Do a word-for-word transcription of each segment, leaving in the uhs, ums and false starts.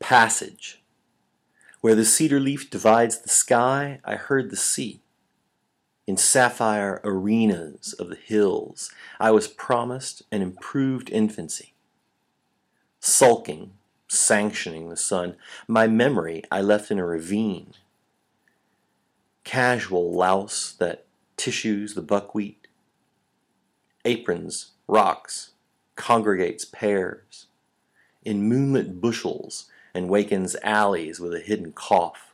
Passage. Where the cedar leaf divides the sky, I heard the sea. In sapphire arenas of the hills, I was promised an improved infancy. Sulking, sanctioning the sun, my memory I left in a ravine. Casual louse that tissues the buckwheat. Aprons, rocks, congregates pairs. In moonlit bushels and wakens alleys with a hidden cough.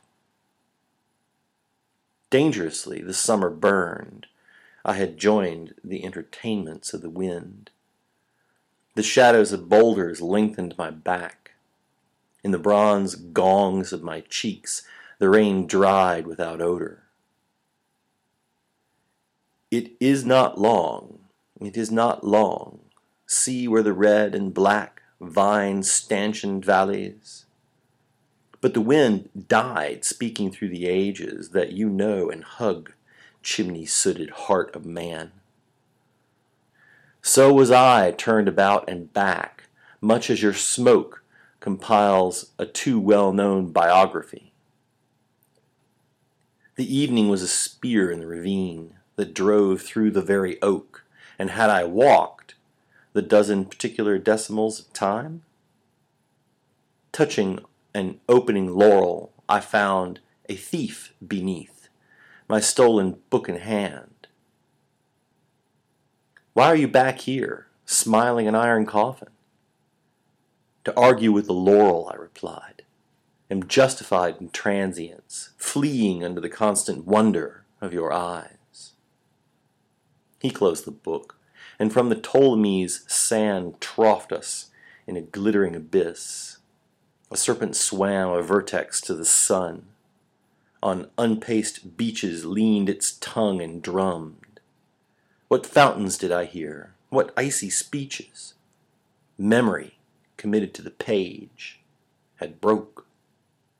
Dangerously the summer burned. I had joined the entertainments of the wind. The shadows of boulders lengthened my back. In the bronze gongs of my cheeks, the rain dried without odor. It is not long, it is not long. See where the red and black vine-stanchioned valleys. But the wind died speaking through the ages that you know and hug, chimney-sooted heart of man. So was I turned about and back, much as your smoke compiles a too well-known biography. The evening was a spear in the ravine that drove through the very oak, and had I walked the dozen particular decimals of time, touching an opening laurel, I found a thief beneath, my stolen book in hand. Why are you back here, smiling an iron coffin? To argue with the laurel, I replied, am justified in transience, fleeing under the constant wonder of your eyes. He closed the book, and from the Ptolemy's sand troughed us in a glittering abyss. A serpent swam a vertex to the sun. On unpaced beaches leaned its tongue and drummed. What fountains did I hear? What icy speeches? Memory, committed to the page, had broke.